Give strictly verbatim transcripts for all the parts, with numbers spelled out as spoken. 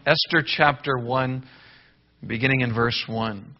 Esther chapter one, beginning in verse one.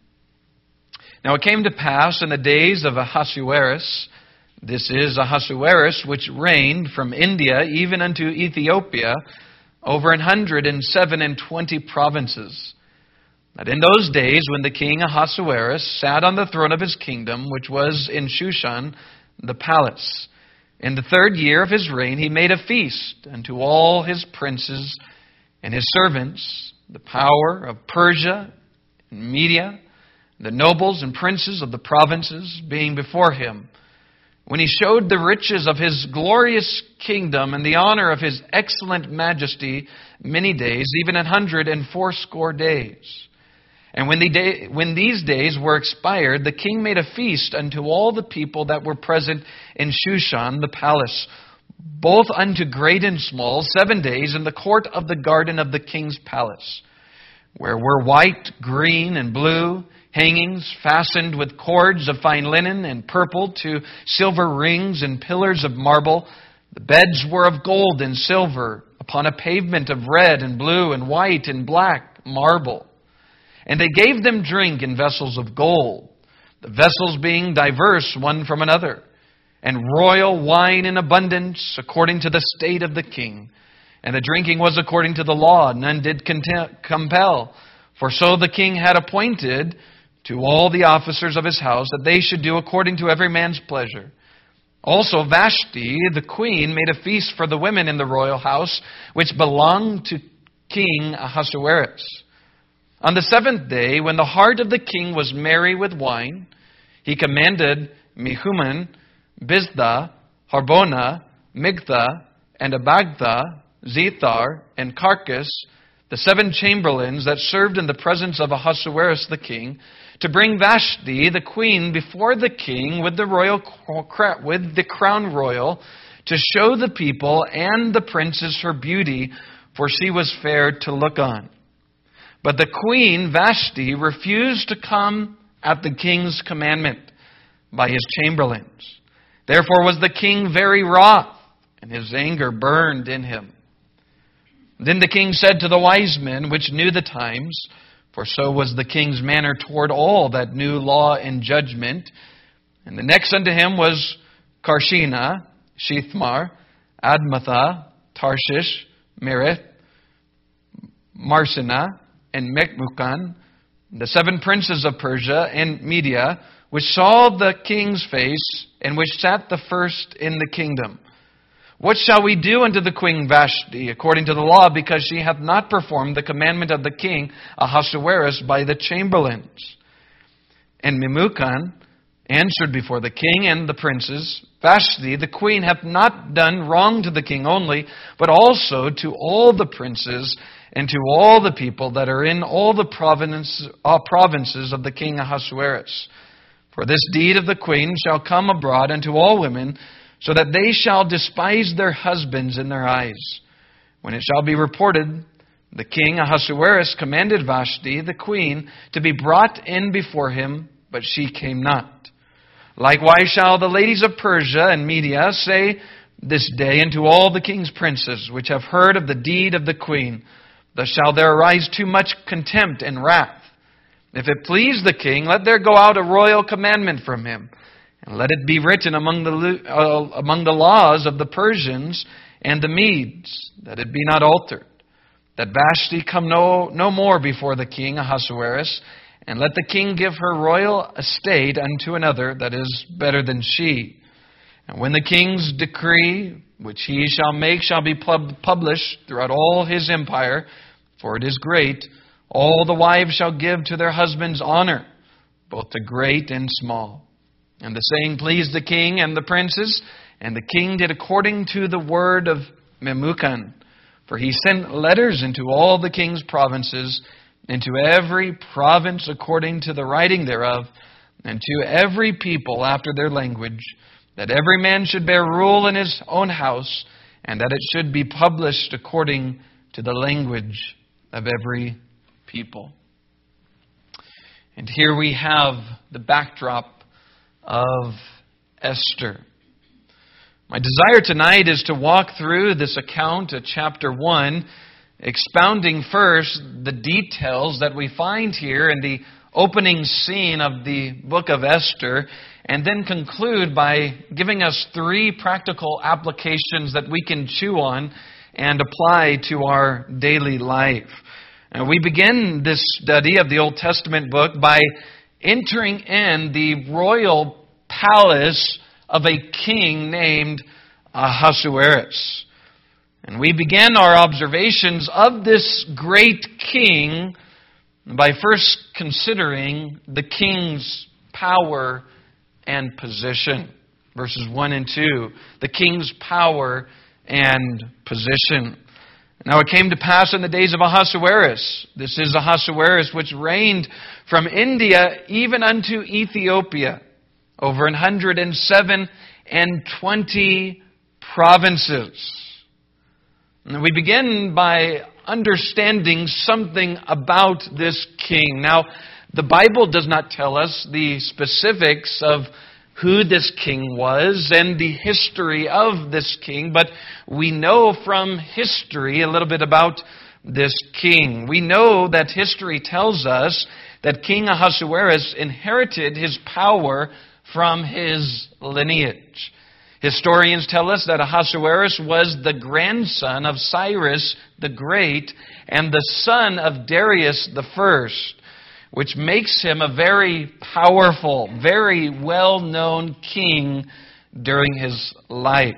Now it came to pass in the days of Ahasuerus, this is Ahasuerus, which reigned from India even unto Ethiopia, over an hundred and seven and twenty provinces. That in those days when the king Ahasuerus sat on the throne of his kingdom, which was in Shushan, the palace, in the third year of his reign he made a feast unto all his princes and his servants, the power of Persia and Media, the nobles and princes of the provinces being before him, when he showed the riches of his glorious kingdom and the honor of his excellent majesty many days, even an hundred and fourscore days. And when, the day, when these days were expired, the king made a feast unto all the people that were present in Shushan, the palace, both unto great and small, seven days in the court of the garden of the king's palace, where were white, green, and blue hangings fastened with cords of fine linen and purple to silver rings and pillars of marble. The beds were of gold and silver upon a pavement of red and blue and white and black marble. And they gave them drink in vessels of gold, the vessels being diverse one from another, and royal wine in abundance according to the state of the king. And the drinking was according to the law, none did contem- compel. For so the king had appointed to all the officers of his house that they should do according to every man's pleasure. Also Vashti, the queen, made a feast for the women in the royal house, which belonged to King Ahasuerus. On the seventh day, when the heart of the king was merry with wine, he commanded Mehuman, Biztha, Harbona, Migtha, and Abagtha, Zethar, and Carcas, the seven chamberlains that served in the presence of Ahasuerus the king, to bring Vashti the queen before the king with the royal with the crown royal, to show the people and the princes her beauty, for she was fair to look on. But the queen Vashti refused to come at the king's commandment by his chamberlains. Therefore was the king very wroth, and his anger burned in him. Then the king said to the wise men which knew the times, for so was the king's manner toward all that knew law and judgment. And the next unto him was Karshena, Shethmar, Admatha, Tarshish, Merith, Marsena, and Memucan, the seven princes of Persia and Media, which saw the king's face, and which sat the first in the kingdom. What shall we do unto the queen Vashti, according to the law, because she hath not performed the commandment of the king Ahasuerus by the chamberlains? And Memucan answered before the king and the princes, Vashti, the queen, hath not done wrong to the king only, but also to all the princes and to all the people that are in all the province, uh, provinces of the king Ahasuerus. For this deed of the queen shall come abroad unto all women, so that they shall despise their husbands in their eyes. When it shall be reported, the king Ahasuerus commanded Vashti, the queen, to be brought in before him, but she came not. Likewise shall the ladies of Persia and Media say this day unto all the king's princes, which have heard of the deed of the queen, thus shall there arise too much contempt and wrath. If it please the king, let there go out a royal commandment from him, and let it be written among the uh, among the laws of the Persians and the Medes, that it be not altered, that Vashti come no, no more before the king Ahasuerus, and let the king give her royal estate unto another that is better than she. And when the king's decree, which he shall make, shall be pub- published throughout all his empire, for it is great, all the wives shall give to their husbands honor, both to great and small. And the saying pleased the king and the princes, and the king did according to the word of Memucan. For he sent letters into all the king's provinces, into every province according to the writing thereof, and to every people after their language, that every man should bear rule in his own house, and that it should be published according to the language of every people. And here we have the backdrop of Esther. My desire tonight is to walk through this account at chapter one expounding first the details that we find here in the opening scene of the book of Esther, and then conclude by giving us three practical applications that we can chew on and apply to our daily life. And we begin this study of the Old Testament book by entering in the royal palace of a king named Ahasuerus. And we begin our observations of this great king by first considering the king's power and position. Verses one and two. The king's power and position. Now it came to pass in the days of Ahasuerus. This is Ahasuerus which reigned from India even unto Ethiopia, over an hundred and seven and twenty provinces. And we begin by understanding something about this king. Now, the Bible does not tell us the specifics of who this king was and the history of this king, but we know from history a little bit about this king. We know that history tells us that King Ahasuerus inherited his power from his lineage. Historians tell us that Ahasuerus was the grandson of Cyrus the Great and the son of Darius the First, which makes him a very powerful, very well-known king during his life.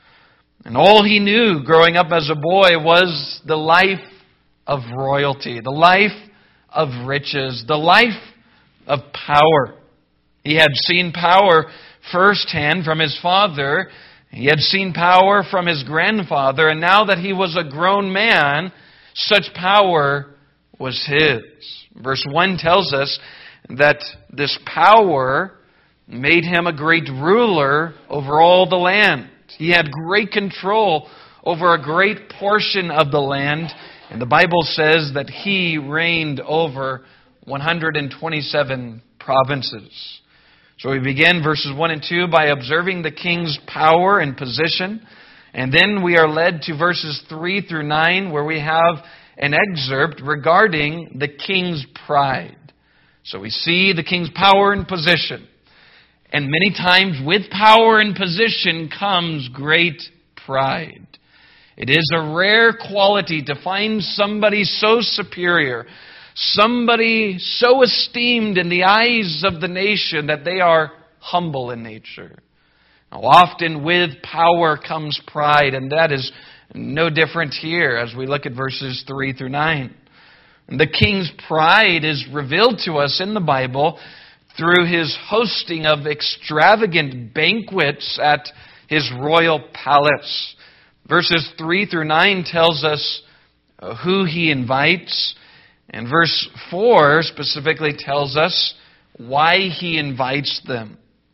And all he knew growing up as a boy was the life of royalty, the life of riches, the life of power. He had seen power firsthand from his father. He had seen power from his grandfather. And now that he was a grown man, such power was his. Verse one tells us that this power made him a great ruler over all the land. He had great control over a great portion of the land. And the Bible says that he reigned over one hundred twenty-seven provinces. So we begin verses one and two by observing the king's power and position. And then we are led to verses three through nine, where we have an excerpt regarding the king's pride. So we see the king's power and position. And many times with power and position comes great pride. It is a rare quality to find somebody so superior, somebody so esteemed in the eyes of the nation that they are humble in nature. Now, often with power comes pride, and that is no different here as we look at verses three through nine. The king's pride is revealed to us in the Bible through his hosting of extravagant banquets at his royal palace. Verses three through nine tells us who he invites. And verse four specifically tells us why he invites them.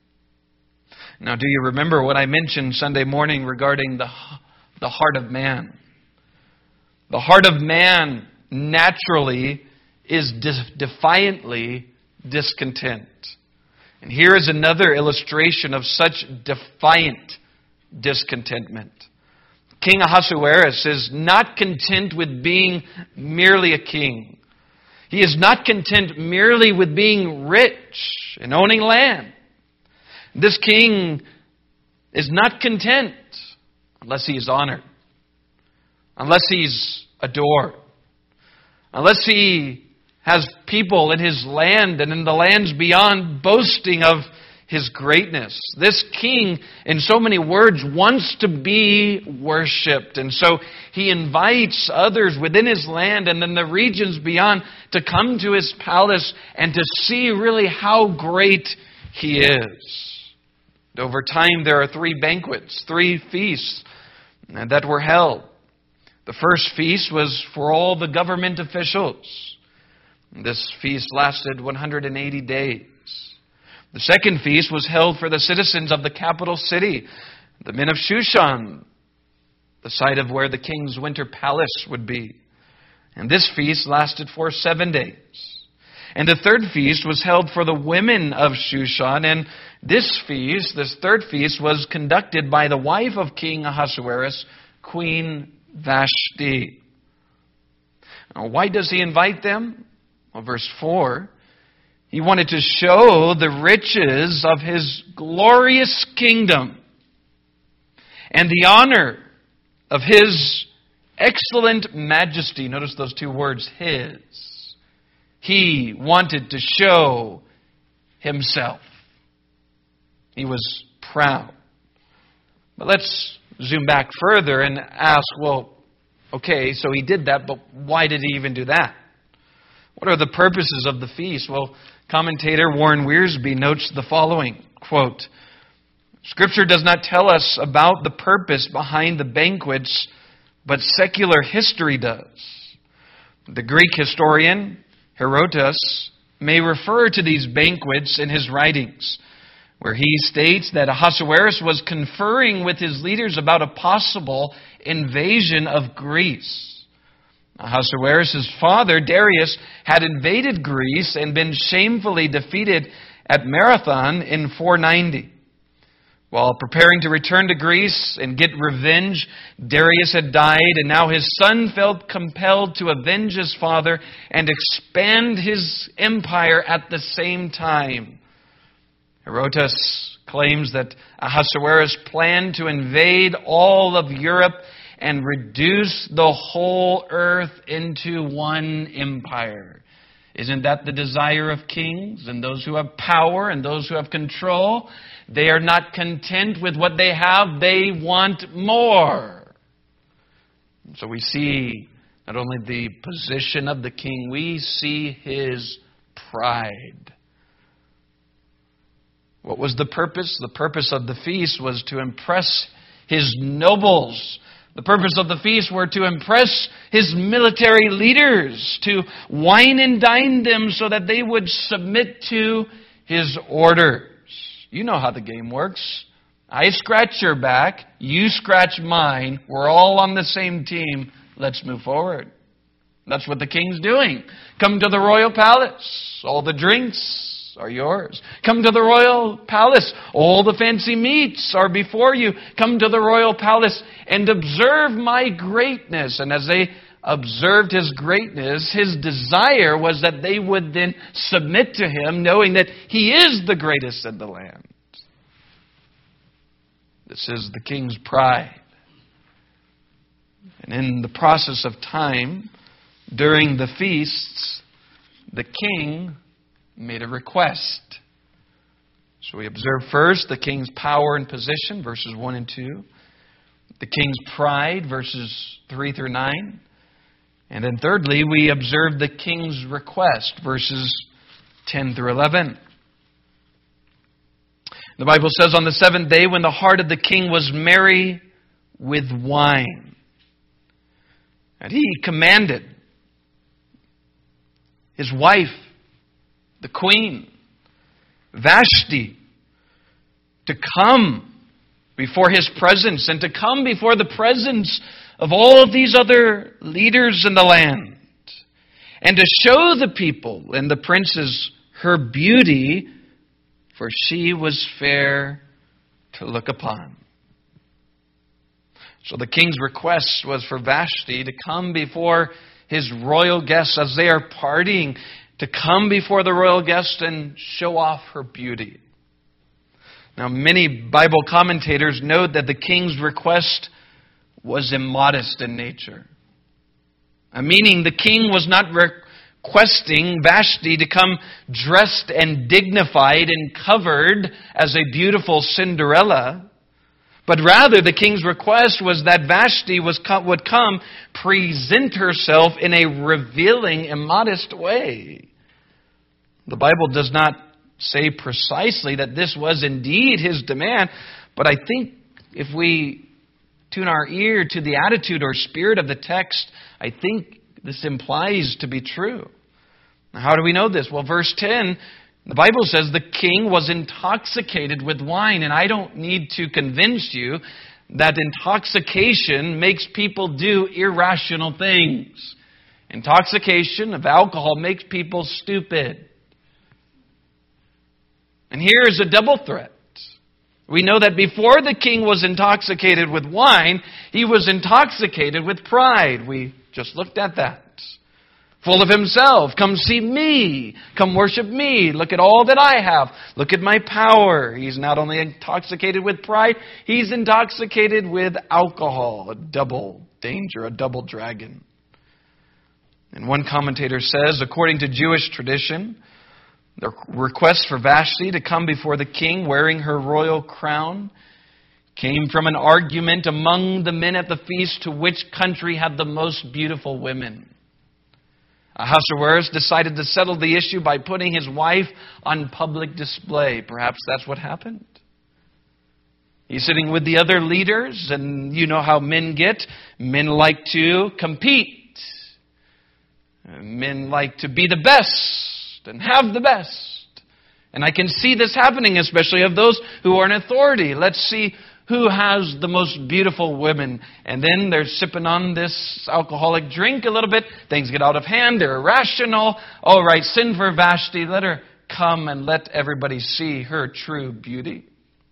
Now, do you remember what I mentioned Sunday morning regarding the, the heart of man? The heart of man naturally is defiantly discontent. And here is another illustration of such defiant discontentment. King Ahasuerus is not content with being merely a king. He is not content merely with being rich and owning land. This king is not content unless he is honored, unless he's adored, unless he has people in his land and in the lands beyond boasting of his greatness. This king, in so many words, wants to be worshipped. And so he invites others within his land and in the regions beyond to come to his palace and to see really how great he is. Over time, there are three banquets, three feasts that were held. The first feast was for all the government officials. This feast lasted one hundred eighty days. The second feast was held for the citizens of the capital city, the men of Shushan, the site of where the king's winter palace would be. And this feast lasted for seven days. And the third feast was held for the women of Shushan. And this feast, this third feast, was conducted by the wife of King Ahasuerus, Queen Vashti. Now, why does he invite them? Well, verse four, he wanted to show the riches of his glorious kingdom and the honor of his excellent majesty. Notice those two words, his. He wanted to show himself. He was proud. But let's zoom back further and ask, well, okay, so he did that, but why did he even do that? What are the purposes of the feast? Well, commentator Warren Wiersbe notes the following, quote, Scripture does not tell us about the purpose behind the banquets, but secular history does. The Greek historian Herodotus may refer to these banquets in his writings, where he states that Ahasuerus was conferring with his leaders about a possible invasion of Greece. Ahasuerus' father, Darius, had invaded Greece and been shamefully defeated at Marathon in four ninety. While preparing to return to Greece and get revenge, Darius had died, and now his son felt compelled to avenge his father and expand his empire at the same time. Herodotus claims that Ahasuerus planned to invade all of Europe and reduce the whole earth into one empire. Isn't that the desire of kings and those who have power and those who have control? They are not content with what they have. They want more. So we see not only the position of the king, we see his pride. What was the purpose? The purpose of the feast was to impress his nobles. The purpose of the feast were to impress his military leaders, to wine and dine them so that they would submit to his orders. You know how the game works. I scratch your back, you scratch mine, we're all on the same team, let's move forward. That's what the king's doing. Come to the royal palace, all the drinks are yours. Come to the royal palace. All the fancy meats are before you. Come to the royal palace and observe my greatness. And as they observed his greatness, his desire was that they would then submit to him, knowing that he is the greatest in the land. This is the king's pride. And in the process of time, during the feasts, the king made a request. So we observe first the king's power and position, verses one and two. The king's pride, verses three through nine. And then thirdly, we observe the king's request, verses ten through eleven. The Bible says, on the seventh day, when the heart of the king was merry with wine, and he commanded his wife, the queen, Vashti, to come before his presence and to come before the presence of all of these other leaders in the land and to show the people and the princes her beauty, for she was fair to look upon. So the king's request was for Vashti to come before his royal guests as they are partying, to come before the royal guest and show off her beauty. Now, many Bible commentators note that the king's request was immodest in nature. Meaning the king was not requesting Vashti to come dressed and dignified and covered as a beautiful Cinderella, but rather the king's request was that Vashti was, would come present herself in a revealing, immodest way. The Bible does not say precisely that this was indeed his demand, but I think if we tune our ear to the attitude or spirit of the text, I think this implies to be true. Now, how do we know this? Well, verse ten, the Bible says the king was intoxicated with wine, and I don't need to convince you that intoxication makes people do irrational things. Intoxication of alcohol makes people stupid. And here is a double threat. We know that before the king was intoxicated with wine, he was intoxicated with pride. We just looked at that. full of himself. Come see me. Come worship me. Look at all that I have. Look at my power. He's not only intoxicated with pride, he's intoxicated with alcohol. A double danger, a double dragon. And one commentator says, according to Jewish tradition, the request for Vashti to come before the king wearing her royal crown came from an argument among the men at the feast to which country had the most beautiful women. Ahasuerus decided to settle the issue by putting his wife on public display. Perhaps that's what happened. He's sitting with the other leaders, and you know how men get. Men like to compete. Men like to be the best and have the best. And I can see this happening, especially of those who are in authority. Let's see who has the most beautiful women. And then they're sipping on this alcoholic drink a little bit. Things get out of hand. They're irrational. All right, send for Vashti. Let her come and let everybody see her true beauty.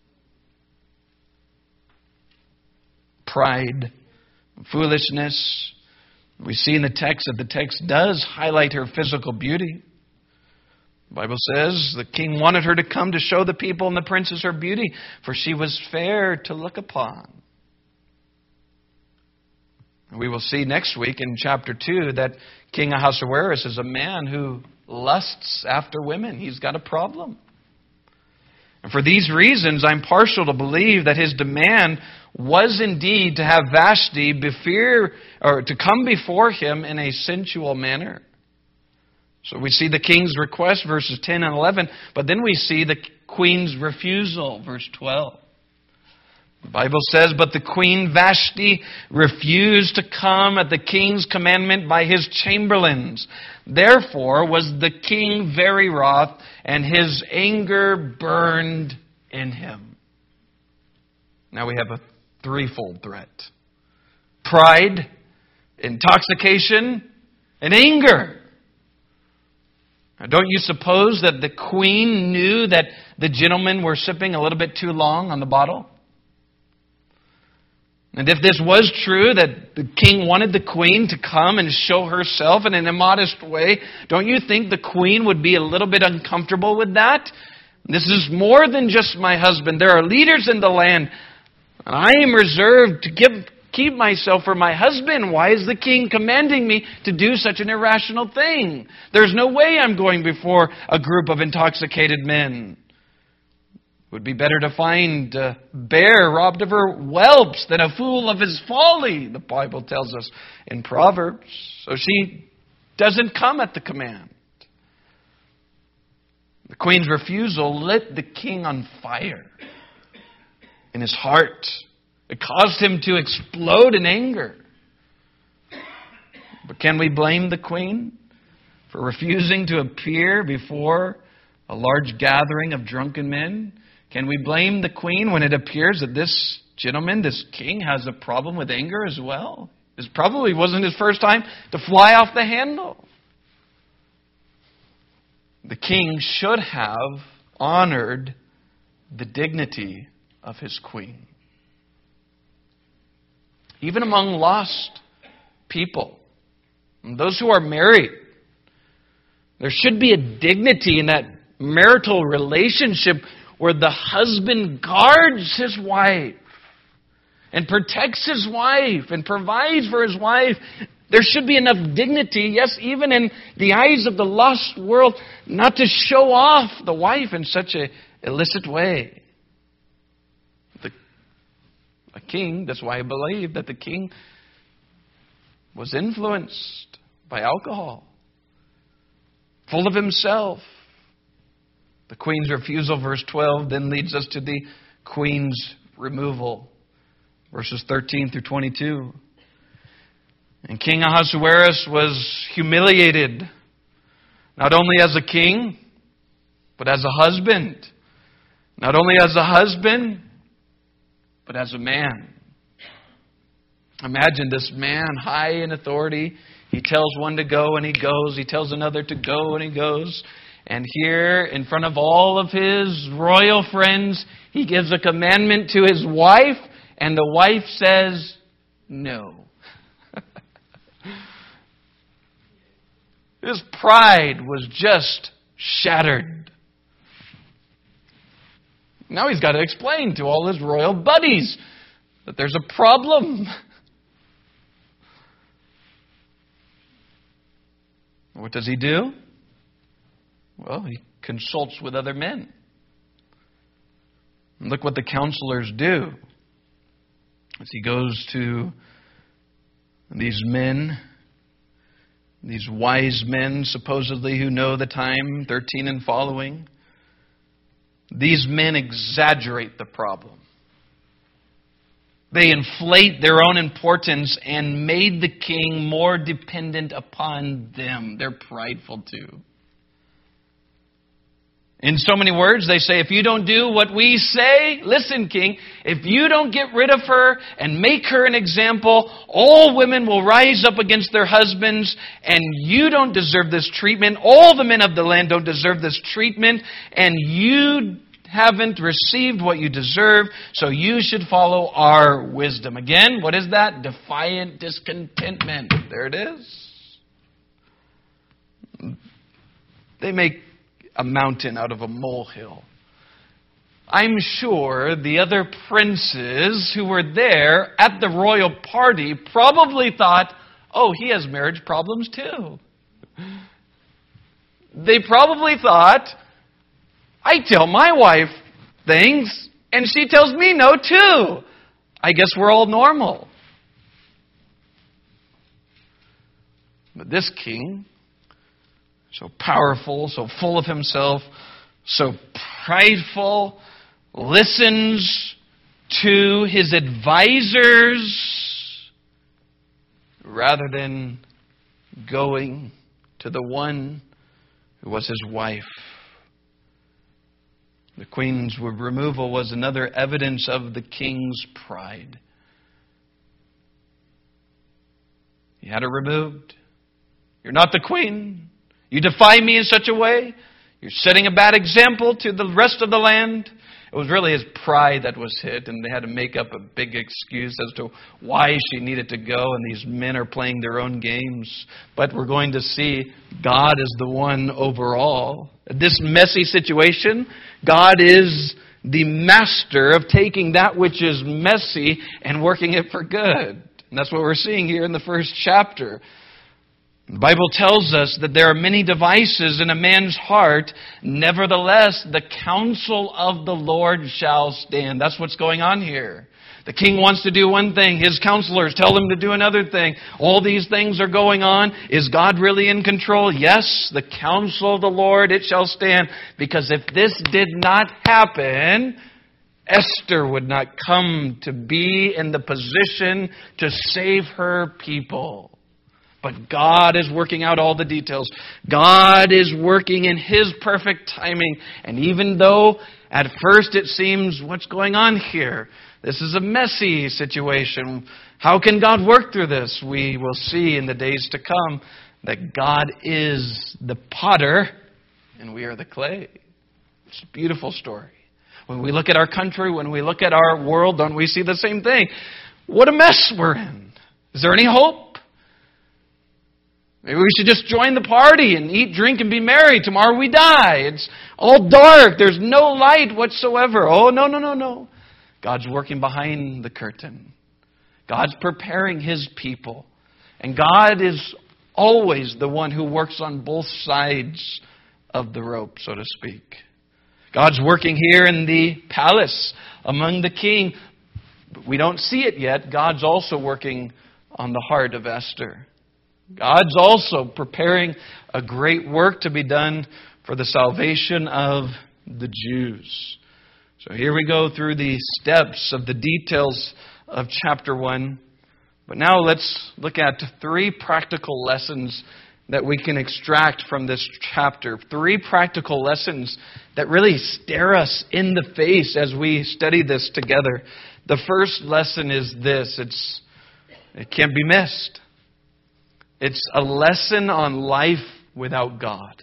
Pride, foolishness. We see in the text that the text does highlight her physical beauty. The Bible says the king wanted her to come to show the people and the princes her beauty, for she was fair to look upon. We will see next week in chapter two that King Ahasuerus is a man who lusts after women. He's got a problem. And for these reasons, I'm partial to believe that his demand was indeed to have Vashti before, or to come before him in a sensual manner. So we see the king's request, verses ten and eleven, but then we see the queen's refusal, verse twelve. The Bible says, but the queen Vashti refused to come at the king's commandment by his chamberlains. Therefore was the king very wroth, and his anger burned in him. Now we have a threefold threat. Pride, intoxication, and anger. Now, don't you suppose that the queen knew that the gentlemen were sipping a little bit too long on the bottle? And if this was true, that the king wanted the queen to come and show herself in an immodest way, don't you think the queen would be a little bit uncomfortable with that? This is more than just my husband. There are leaders in the land. I am reserved to give, keep myself for my husband. Why is the king commanding me to do such an irrational thing? There's no way I'm going before a group of intoxicated men. It would be better to find a bear robbed of her whelps than a fool of his folly, the Bible tells us in Proverbs. So she doesn't come at the command. The queen's refusal lit the king on fire in his heart. It caused him to explode in anger. But can we blame the queen for refusing to appear before a large gathering of drunken men? Can we blame the queen when it appears that this gentleman, this king, has a problem with anger as well? This probably wasn't his first time to fly off the handle. The king should have honored the dignity of his queen. Even among lost people, those who are married, there should be a dignity in that marital relationship where the husband guards his wife and protects his wife and provides for his wife. There should be enough dignity, yes, even in the eyes of the lost world, not to show off the wife in such an illicit way. The, a king, that's why I believe that the king was influenced by alcohol, full of himself. The queen's refusal, verse twelve, then leads us to the queen's removal, verses thirteen through twenty-two. And King Ahasuerus was humiliated, not only as a king, but as a husband. Not only as a husband, but as a man. Imagine this man, high in authority. He tells one to go and he goes. He tells another to go and he goes. And here, in front of all of his royal friends, he gives a commandment to his wife, and the wife says, no. His pride was just shattered. Now he's got to explain to all his royal buddies that there's a problem. What does he do? Well, he consults with other men. And look what the counselors do. As he goes to these men, these wise men, supposedly, who know the time, thirteen and following. These men exaggerate the problem. They inflate their own importance and made the king more dependent upon them. They're prideful too. In so many words, they say, if you don't do what we say, listen, king, if you don't get rid of her and make her an example, all women will rise up against their husbands, and you don't deserve this treatment. All the men of the land don't deserve this treatment, and you haven't received what you deserve, so you should follow our wisdom. Again, what is that? Defiant discontentment. There it is. They make a mountain out of a molehill. I'm sure the other princes who were there at the royal party probably thought, oh, he has marriage problems too. They probably thought, I tell my wife things, and she tells me no too. I guess we're all normal. But this king, so powerful, so full of himself, so prideful, listens to his advisors rather than going to the one who was his wife. The queen's removal was another evidence of the king's pride. He had her removed. You're not the queen. You defy me in such a way. You're setting a bad example to the rest of the land. It was really his pride that was hit, and they had to make up a big excuse as to why she needed to go, and these men are playing their own games. But we're going to see God is the one overall. This messy situation, God is the master of taking that which is messy and working it for good. And that's what we're seeing here in the first chapter. The Bible tells us that there are many devices in a man's heart. Nevertheless, the counsel of the Lord shall stand. That's what's going on here. The king wants to do one thing. His counselors tell him to do another thing. All these things are going on. Is God really in control? Yes, the counsel of the Lord, it shall stand. Because if this did not happen, Esther would not come to be in the position to save her people. But God is working out all the details. God is working in His perfect timing. And even though at first it seems, what's going on here? This is a messy situation. How can God work through this? We will see in the days to come that God is the potter and we are the clay. It's a beautiful story. When we look at our country, when we look at our world, don't we see the same thing? What a mess we're in. Is there any hope? Maybe we should just join the party and eat, drink, and be merry. Tomorrow we die. It's all dark. There's no light whatsoever. Oh, no, no, no, no. God's working behind the curtain. God's preparing His people. And God is always the one who works on both sides of the rope, so to speak. God's working here in the palace among the king. But we don't see it yet. God's also working on the heart of Esther. God's also preparing a great work to be done for the salvation of the Jews. So here we go through the steps of the details of chapter one. But now let's look at three practical lessons that we can extract from this chapter. Three practical lessons that really stare us in the face as we study this together. The first lesson is this. It's it can't be missed. It's a lesson on life without God.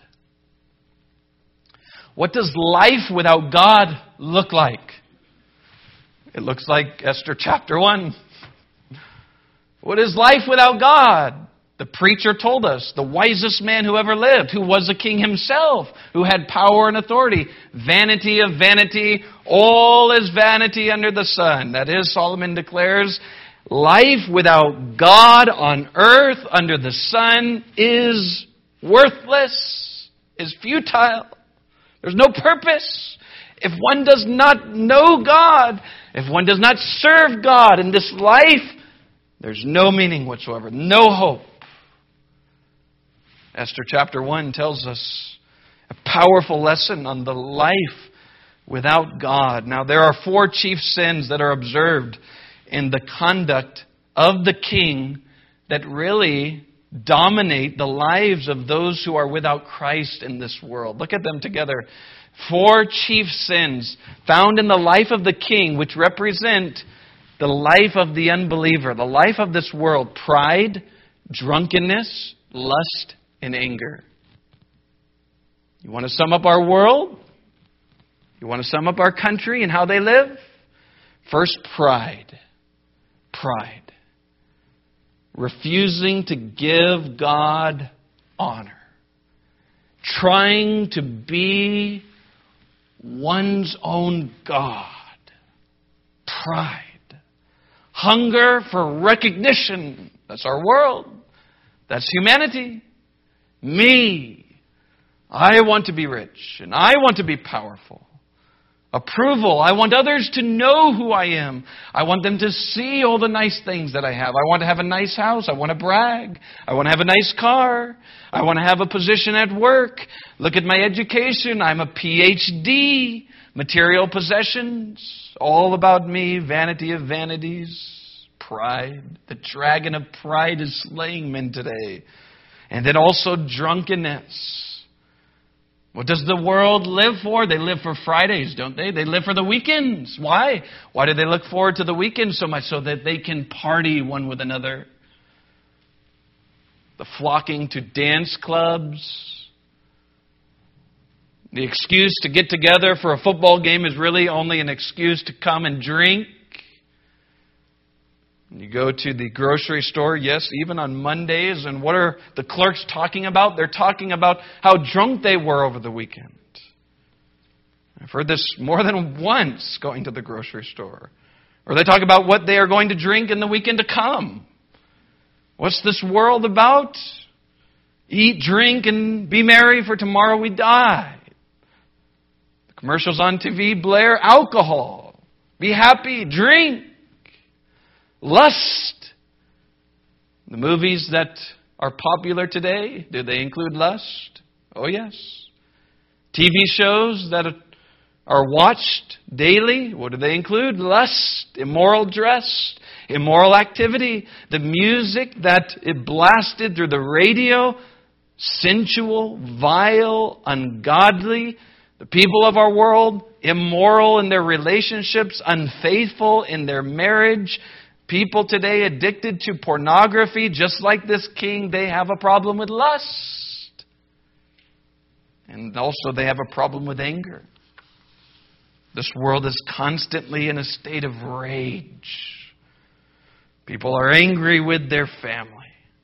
What does life without God look like? It looks like Esther chapter one. What is life without God? The preacher told us, the wisest man who ever lived, who was a king himself, who had power and authority. Vanity of vanity, all is vanity under the sun. That is, Solomon declares, life without God on earth under the sun is worthless, is futile. There's no purpose. If one does not know God, if one does not serve God in this life, there's no meaning whatsoever, no hope. Esther chapter one tells us a powerful lesson on the life without God. Now, there are four chief sins that are observed in the conduct of the king that really dominate the lives of those who are without Christ in this world. Look at them together. Four chief sins found in the life of the king, which represent the life of the unbeliever, the life of this world: pride, drunkenness, lust, and anger. You want to sum up our world? You want to sum up our country and how they live? First, pride. Pride. Refusing to give God honor. Trying to be one's own God. Pride. Hunger for recognition. That's our world. That's humanity. Me. I want to be rich and I want to be powerful. Approval. I want others to know who I am. I want them to see all the nice things that I have. I want to have a nice house. I want to brag. I want to have a nice car. I want to have a position at work. Look at my education. I'm a P H D. Material possessions. All about me. Vanity of vanities. Pride. The dragon of pride is slaying men today. And then also drunkenness. What does the world live for? They live for Fridays, don't they? They live for the weekends. Why? Why do they look forward to the weekend so much? So that they can party one with another. The flocking to dance clubs. The excuse to get together for a football game is really only an excuse to come and drink. You go to the grocery store, yes, even on Mondays, and what are the clerks talking about? They're talking about how drunk they were over the weekend. I've heard this more than once going to the grocery store. Or they talk about what they are going to drink in the weekend to come. What's this world about? Eat, drink, and be merry, for tomorrow we die. The commercials on T V blare alcohol. Be happy, drink. Lust. The movies that are popular today, do they include lust? Oh, yes. T V shows that are watched daily, what do they include? Lust, immoral dress, immoral activity. The music that it blasted through the radio, sensual, vile, ungodly. The people of our world, immoral in their relationships, unfaithful in their marriage. People today addicted to pornography, just like this king, they have a problem with lust. And also they have a problem with anger. This world is constantly in a state of rage. People are angry with their family.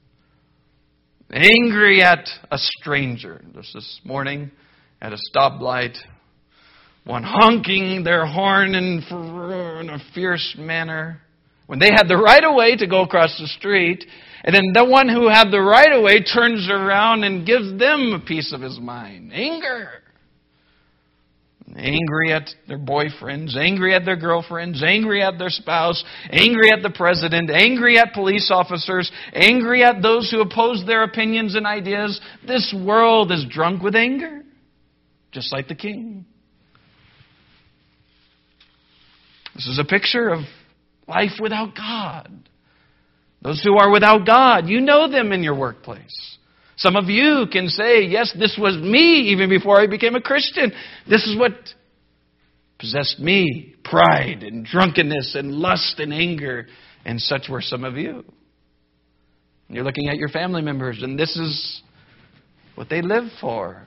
Angry at a stranger. Just this morning at a stoplight, one honking their horn in a fierce manner, when they had the right of way to go across the street, and then the one who had the right of way turns around and gives them a piece of his mind. Anger. Angry at their boyfriends, angry at their girlfriends, angry at their spouse, angry at the president, angry at police officers, angry at those who oppose their opinions and ideas. This world is drunk with anger, just like the king. This is a picture of life without God. Those who are without God, you know them in your workplace. Some of you can say, yes, this was me even before I became a Christian. This is what possessed me. Pride and drunkenness and lust and anger. And such were some of you. You're looking at your family members and this is what they live for.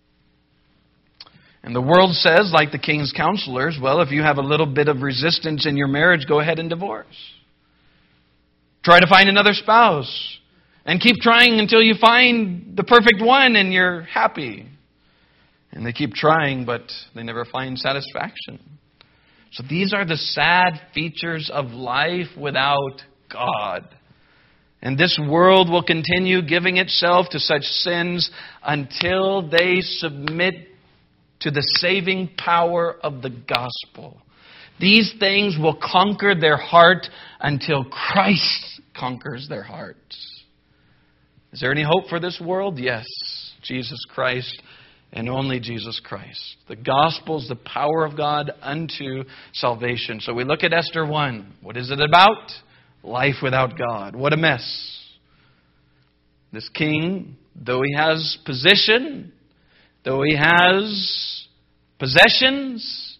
And the world says, like the king's counselors, well, if you have a little bit of resistance in your marriage, go ahead and divorce. Try to find another spouse. And keep trying until you find the perfect one and you're happy. And they keep trying, but they never find satisfaction. So these are the sad features of life without God. And this world will continue giving itself to such sins until they submit to the saving power of the gospel. These things will conquer their heart until Christ conquers their hearts. Is there any hope for this world? Yes. Jesus Christ and only Jesus Christ. The gospel is the power of God unto salvation. So we look at Esther one. What is it about? Life without God. What a mess. This king, though he has position, though he has possessions,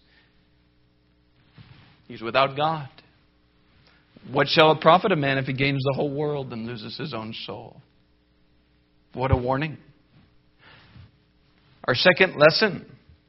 he's without God. What shall it profit a man if he gains the whole world and loses his own soul? What a warning. Our second lesson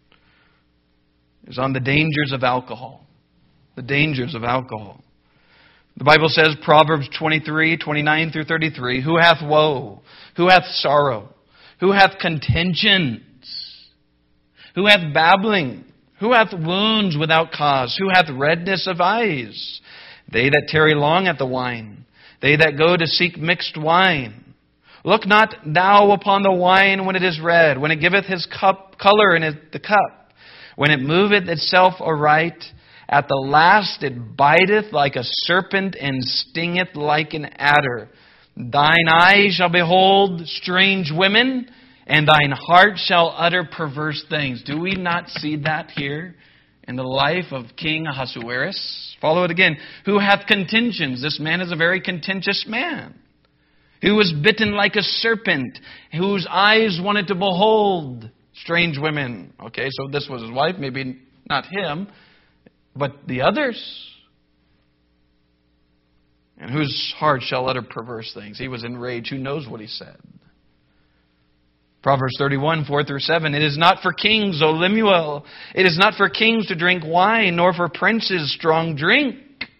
is on the dangers of alcohol. The dangers of alcohol. The Bible says, Proverbs twenty-three, twenty-nine through thirty-three, who hath woe? Who hath sorrow? Who hath contentions? Who hath babbling? Who hath wounds without cause? Who hath redness of eyes? They that tarry long at the wine. They that go to seek mixed wine. Look not thou upon the wine when it is red, when it giveth his cup color in it, the cup, when it moveth itself aright. At the last it biteth like a serpent and stingeth like an adder. Thine eye shall behold strange women, and thine heart shall utter perverse things. Do we not see that here in the life of King Ahasuerus? Follow it again. Who hath contentions? This man is a very contentious man. Who was bitten like a serpent, whose eyes wanted to behold strange women. Okay, so this was his wife, maybe not him, but the others. And whose heart shall utter perverse things. He was enraged. Who knows what he said? Proverbs thirty-one, four through seven. It is not for kings, O Lemuel. It is not for kings to drink wine, nor for princes strong drink,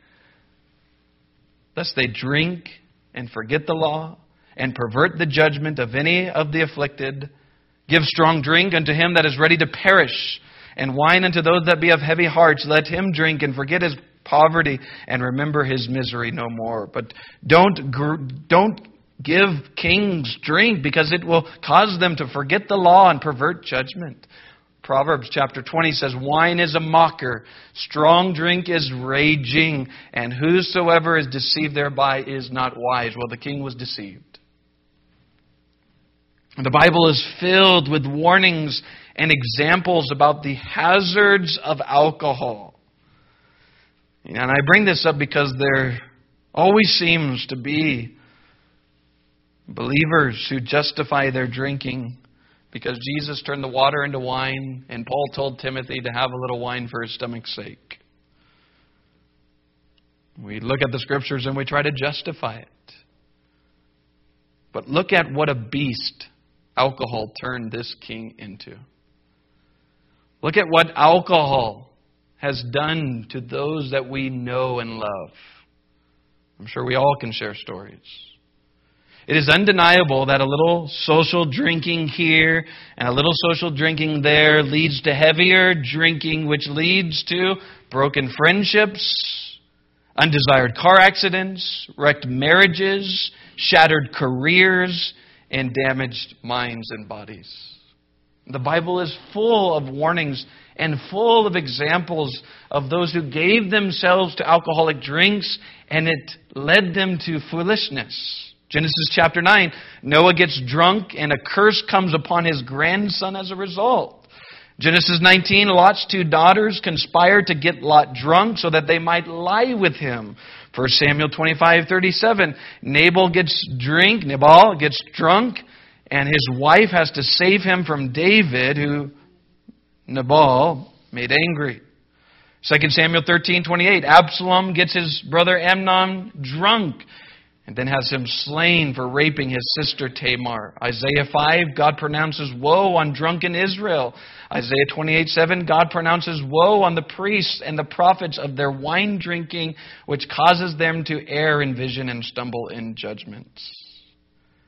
lest they drink and forget the law, and pervert the judgment of any of the afflicted. Give strong drink unto him that is ready to perish, and wine unto those that be of heavy hearts. Let him drink and forget his poverty, and remember his misery no more. But don't don't give kings drink, because it will cause them to forget the law and pervert judgment. Proverbs chapter twenty says, wine is a mocker, strong drink is raging, and whosoever is deceived thereby is not wise. Well, the king was deceived. The Bible is filled with warnings and examples about the hazards of alcohol. And I bring this up because there always seems to be believers who justify their drinking because Jesus turned the water into wine, and Paul told Timothy to have a little wine for his stomach's sake. We look at the Scriptures and we try to justify it. But look at what a beast alcohol turned this king into. Look at what alcohol has done to those that we know and love. I'm sure we all can share stories. It is undeniable that a little social drinking here and a little social drinking there leads to heavier drinking, which leads to broken friendships, undesired car accidents, wrecked marriages, shattered careers, and damaged minds and bodies. The Bible is full of warnings and full of examples of those who gave themselves to alcoholic drinks, and it led them to foolishness. Genesis chapter nine, Noah gets drunk and a curse comes upon his grandson as a result. Genesis nineteen, Lot's two daughters conspire to get Lot drunk so that they might lie with him. First Samuel twenty-five, thirty-seven, Nabal gets drink, Nabal gets drunk, and his wife has to save him from David, who Nabal made angry. Second Samuel thirteen, twenty-eight, Absalom gets his brother Amnon drunk and then has him slain for raping his sister Tamar. Isaiah five, God pronounces woe on drunken Israel. Isaiah twenty-eight, seven, God pronounces woe on the priests and the prophets of their wine drinking, which causes them to err in vision and stumble in judgments.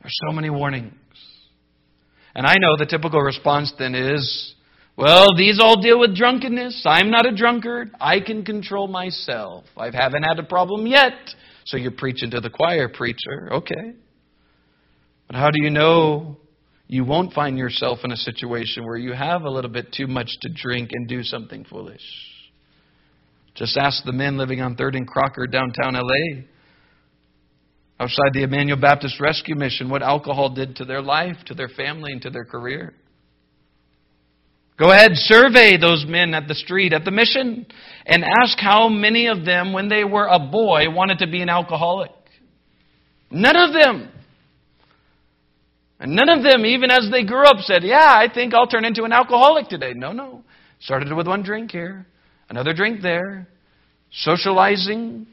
There's so many warnings. And I know the typical response then is, well, these all deal with drunkenness. I'm not a drunkard. I can control myself. I haven't had a problem yet. So you're preaching to the choir, preacher. Okay. But how do you know you won't find yourself in a situation where you have a little bit too much to drink and do something foolish? Just ask the men living on third and Crocker, downtown L A, outside the Emmanuel Baptist Rescue Mission, what alcohol did to their life, to their family, and to their career. Go ahead, survey those men at the street, at the mission, and ask how many of them, when they were a boy, wanted to be an alcoholic. None of them. And none of them, even as they grew up, said, yeah, I think I'll turn into an alcoholic today. No, no. Started with one drink here, another drink there, socializing.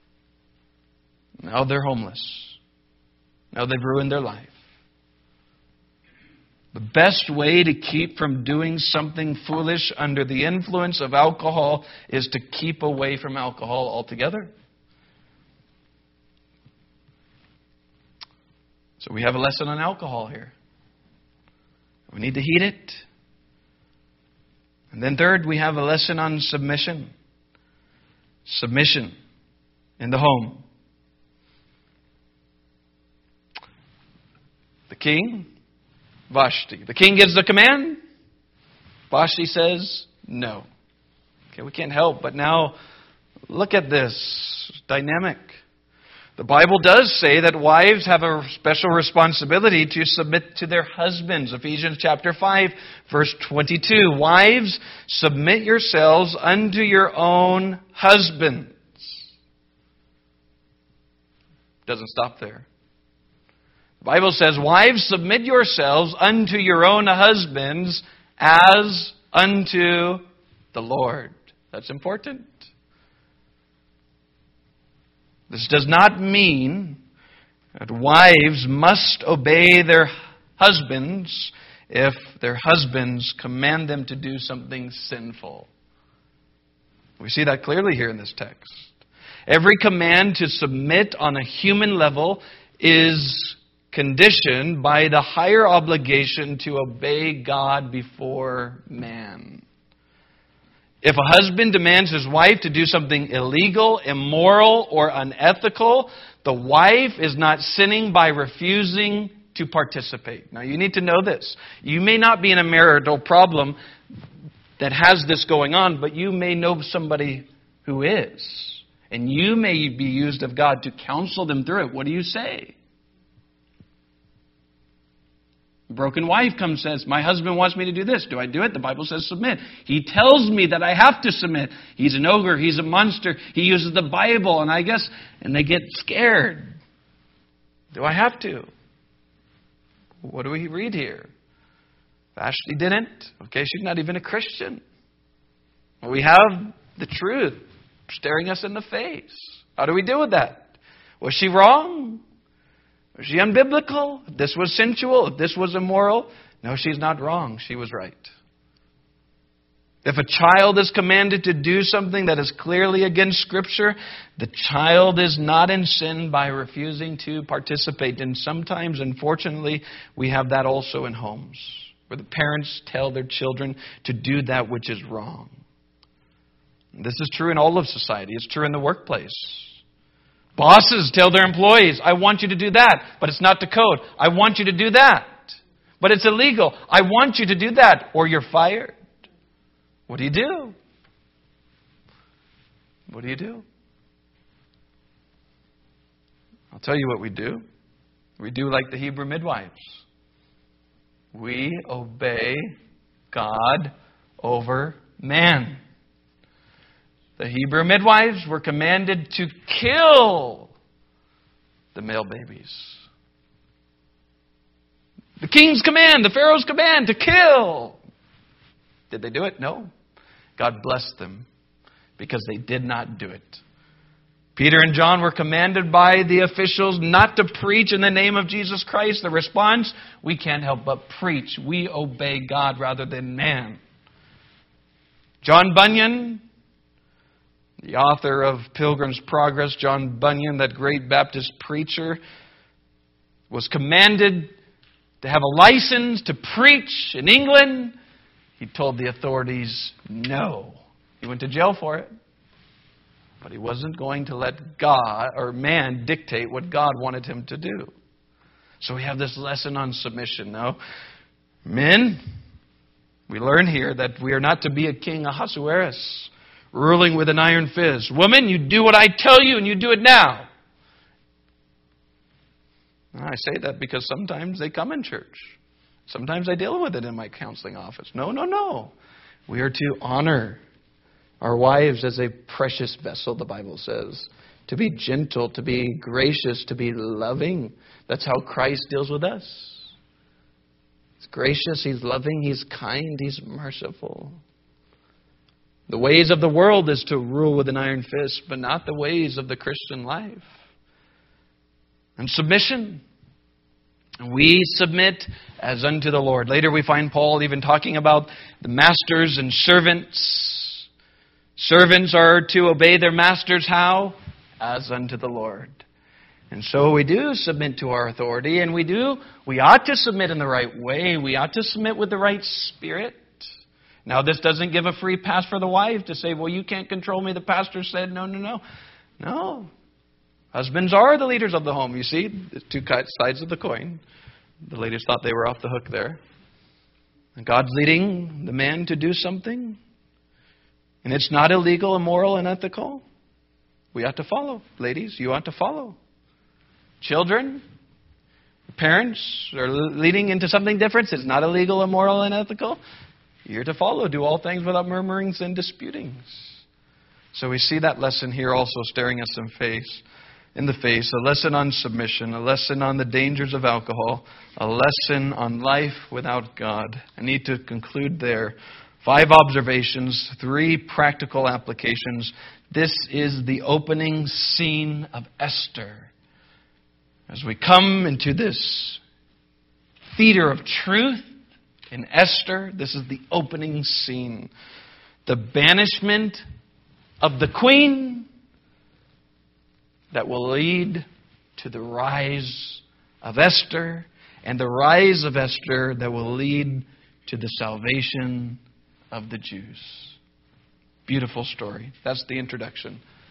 Now they're homeless. Now they've ruined their life. The best way to keep from doing something foolish under the influence of alcohol is to keep away from alcohol altogether. So we have a lesson on alcohol here. We need to heed it. And then third, we have a lesson on submission. Submission in the home. The king, Vashti. The king gives the command. Vashti says no. Okay, we can't help but now look at this dynamic. The Bible does say that wives have a special responsibility to submit to their husbands. Ephesians chapter five, verse twenty-two. Wives, submit yourselves unto your own husbands. Doesn't stop there. The Bible says, wives, submit yourselves unto your own husbands as unto the Lord. That's important. This does not mean that wives must obey their husbands if their husbands command them to do something sinful. We see that clearly here in this text. Every command to submit on a human level is conditioned by the higher obligation to obey God before man. If a husband demands his wife to do something illegal, immoral, or unethical, the wife is not sinning by refusing to participate. Now, you need to know this. You may not be in a marital problem that has this going on, but you may know somebody who is. And you may be used of God to counsel them through it. What do you say? Broken wife comes and says, my husband wants me to do this. Do I do it? The Bible says submit. He tells me that I have to submit. He's an ogre. He's a monster. He uses the Bible. And I guess, and they get scared. Do I have to? What do we read here? Vashti didn't. Okay, she's not even a Christian. Well, we have the truth staring us in the face. How do we deal with that? Was she wrong? Was she unbiblical? If this was sensual, if this was immoral, no, she's not wrong. She was right. If a child is commanded to do something that is clearly against Scripture, the child is not in sin by refusing to participate. And sometimes, unfortunately, we have that also in homes, where the parents tell their children to do that which is wrong. This is true in all of society. It's true in the workplace. Bosses tell their employees, I want you to do that, but it's not the code. I want you to do that, but it's illegal. I want you to do that, or you're fired. What do you do? What do you do? I'll tell you what we do. We do like the Hebrew midwives. We obey God over man. The Hebrew midwives were commanded to kill the male babies. The king's command, the Pharaoh's command to kill. Did they do it? No. God blessed them because they did not do it. Peter and John were commanded by the officials not to preach in the name of Jesus Christ. The response, we can't help but preach. We obey God rather than man. John Bunyan, the author of Pilgrim's Progress, John Bunyan, that great Baptist preacher, was commanded to have a license to preach in England, he told the authorities no. He went to jail for it. But he wasn't going to let God or man dictate what God wanted him to do. So we have this lesson on submission. Now, men, we learn here that we are not to be a king Ahasuerus, ruling with an iron fist. Woman, you do what I tell you and you do it now. I say that because sometimes they come in church. Sometimes I deal with it in my counseling office. No, no, no. We are to honor our wives as a precious vessel, the Bible says. To be gentle, to be gracious, to be loving. That's how Christ deals with us. He's gracious, He's loving, He's kind, He's merciful. The ways of the world is to rule with an iron fist, but not the ways of the Christian life. And submission. We submit as unto the Lord. Later we find Paul even talking about the masters and servants. Servants are to obey their masters how? As unto the Lord. And so we do submit to our authority, and we do, we ought to submit in the right way. We ought to submit with the right spirit. Now this doesn't give a free pass for the wife to say, well, you can't control me. The pastor said, no, no, no. No. Husbands are the leaders of the home. You see, the two sides of the coin. The ladies thought they were off the hook there. And God's leading the man to do something. And it's not illegal, immoral, and unethical. We ought to follow. Ladies, you ought to follow. Children, parents are leading into something different. It's not illegal, immoral, and unethical. You're to follow. Do all things without murmurings and disputings. So we see that lesson here also staring us in face. In the face, a lesson on submission, a lesson on the dangers of alcohol, a lesson on life without God. I need to conclude there. Five observations, three practical applications. This is the opening scene of Esther. As we come into this theater of truth in Esther, this is the opening scene. The banishment of the queen that will lead to the rise of Esther, and the rise of Esther that will lead to the salvation of the Jews. Beautiful story. That's the introduction.